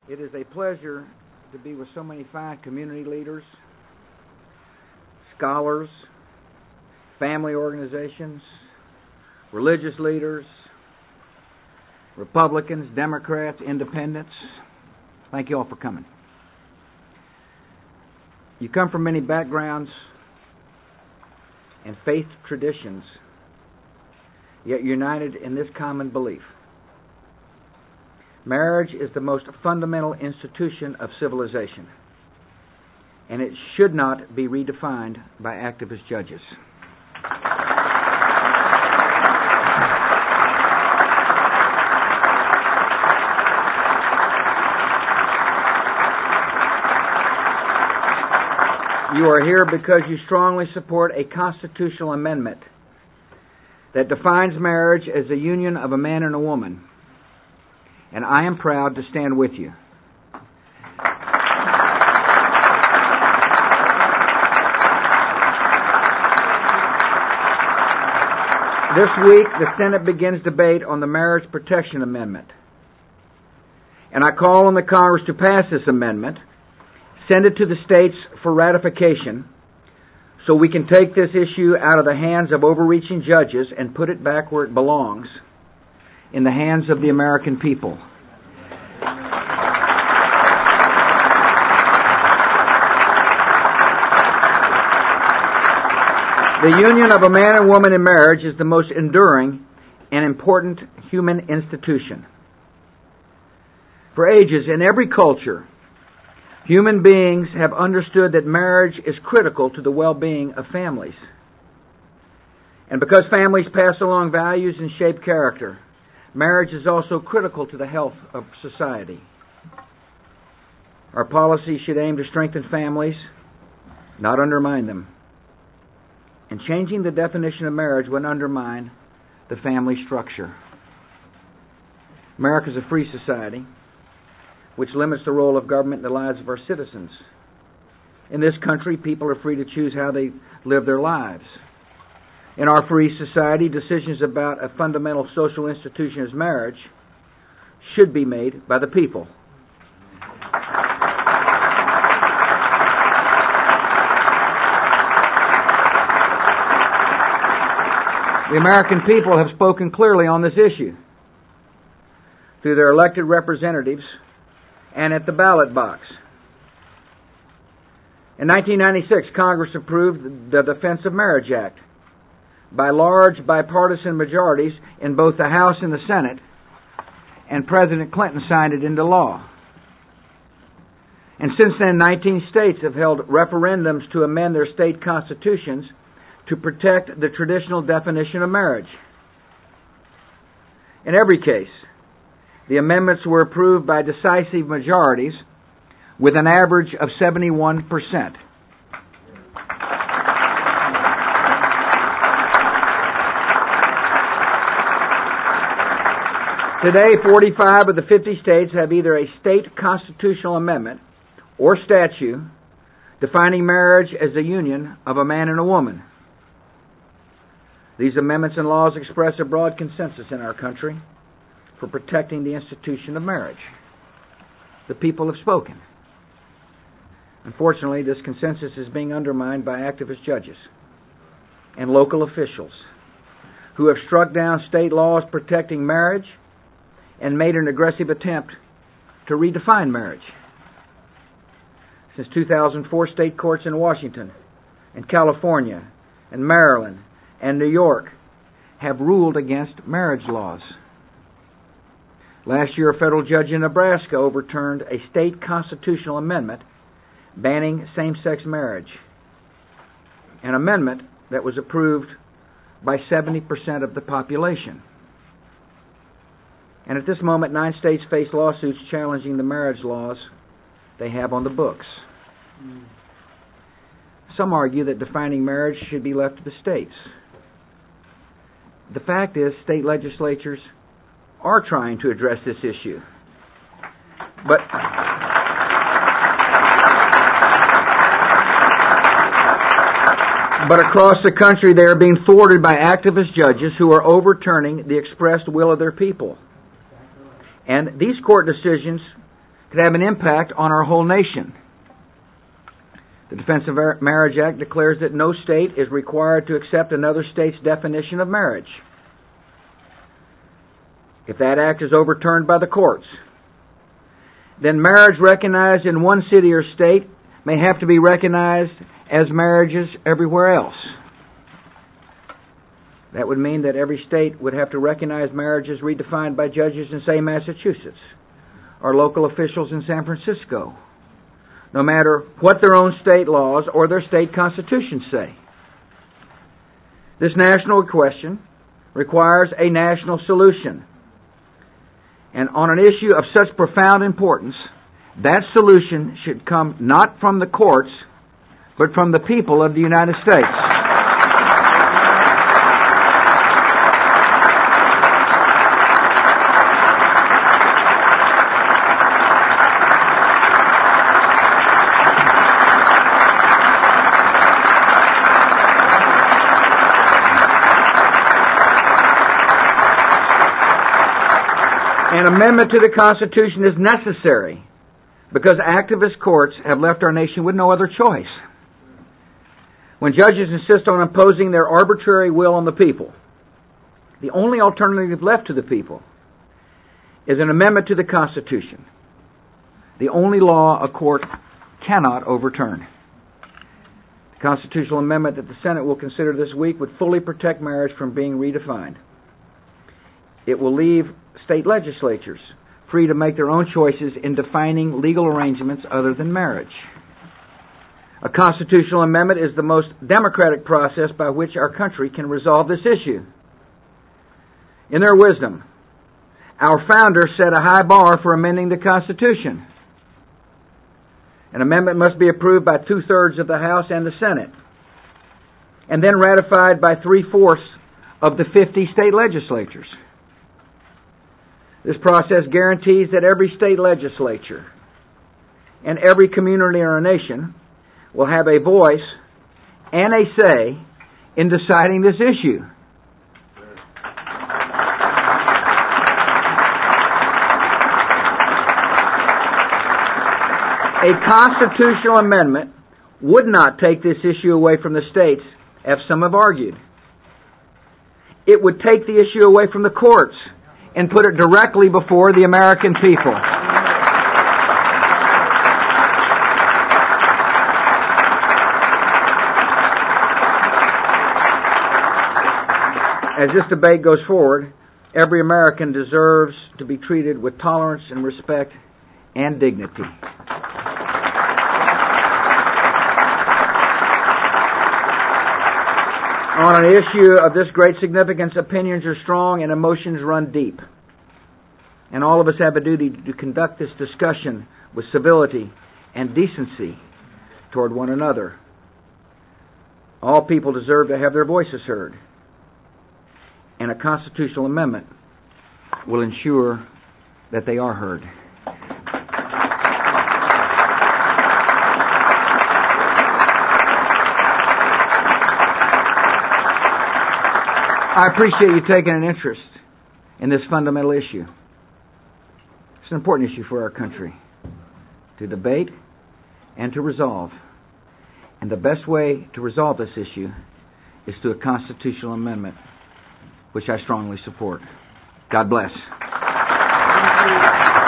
It is a pleasure to be with so many fine community leaders, scholars, family organizations, religious leaders, Republicans, Democrats, Independents. Thank you all for coming. You come from many backgrounds and faith traditions, yet united in this common belief. Marriage is the most fundamental institution of civilization, and it should not be redefined by activist judges. You are here because you strongly support a constitutional amendment that defines marriage as a union of a man and a woman. And I am proud to stand with you. This week, the Senate begins debate on the Marriage Protection Amendment. And I call on the Congress to pass this amendment, send it to the states for ratification, so we can take this issue out of the hands of overreaching judges and put it back where it belongs, in the hands of the American people. The union of a man and woman in marriage is the most enduring and important human institution. For ages, in every culture, human beings have understood that marriage is critical to the well-being of families. And because families pass along values and shape character, marriage is also critical to the health of society. Our policy should aim to strengthen families, not undermine them. And changing the definition of marriage would undermine the family structure. America is a free society, which limits the role of government in the lives of our citizens. In this country, people are free to choose how they live their lives. In our free society, decisions about a fundamental social institution as marriage should be made by the people. The American people have spoken clearly on this issue through their elected representatives and at the ballot box. In 1996, Congress approved the Defense of Marriage Act by large bipartisan majorities in both the House and the Senate, and President Clinton signed it into law. And since then, 19 states have held referendums to amend their state constitutions to protect the traditional definition of marriage. In every case, the amendments were approved by decisive majorities with an average of 71%. Today, 45 of the 50 states have either a state constitutional amendment or statute defining marriage as a union of a man and a woman. These amendments and laws express a broad consensus in our country for protecting the institution of marriage. The people have spoken. Unfortunately, this consensus is being undermined by activist judges and local officials who have struck down state laws protecting marriage and made an aggressive attempt to redefine marriage. Since 2004, state courts in Washington and California and Maryland and New York have ruled against marriage laws. Last year, a federal judge in Nebraska overturned a state constitutional amendment banning same-sex marriage, an amendment that was approved by 70% of the population. And at this moment, 9 states face lawsuits challenging the marriage laws they have on the books. Some argue that defining marriage should be left to the states. The fact is, state legislatures are trying to address this issue. But across the country, they are being thwarted by activist judges who are overturning the expressed will of their people. And these court decisions could have an impact on our whole nation. The Defense of Marriage Act declares that no state is required to accept another state's definition of marriage. If that act is overturned by the courts, then marriage recognized in one city or state may have to be recognized as marriages everywhere else. That would mean that every state would have to recognize marriages redefined by judges in, say, Massachusetts, or local officials in San Francisco, no matter what their own state laws or their state constitutions say. This national question requires a national solution. And on an issue of such profound importance, that solution should come not from the courts, but from the people of the United States. An amendment to the Constitution is necessary because activist courts have left our nation with no other choice. When judges insist on imposing their arbitrary will on the people, the only alternative left to the people is an amendment to the Constitution, the only law a court cannot overturn. The constitutional amendment that the Senate will consider this week would fully protect marriage from being redefined. It will leave state legislatures free to make their own choices in defining legal arrangements other than marriage. A constitutional amendment is the most democratic process by which our country can resolve this issue. In their wisdom, our founders set a high bar for amending the Constitution. An amendment must be approved by 2/3 of the House and the Senate, and then ratified by 3/4 of the 50 state legislatures. This process guarantees that every state legislature and every community in our nation will have a voice and a say in deciding this issue. A constitutional amendment would not take this issue away from the states, as some have argued. It would take the issue away from the courts and put it directly before the American people. As this debate goes forward, every American deserves to be treated with tolerance and respect and dignity. On an issue of this great significance, opinions are strong and emotions run deep. And all of us have a duty to conduct this discussion with civility and decency toward one another. All people deserve to have their voices heard. And a constitutional amendment will ensure that they are heard. I appreciate you taking an interest in this fundamental issue. It's an important issue for our country to debate and to resolve. And the best way to resolve this issue is through a constitutional amendment, which I strongly support. God bless.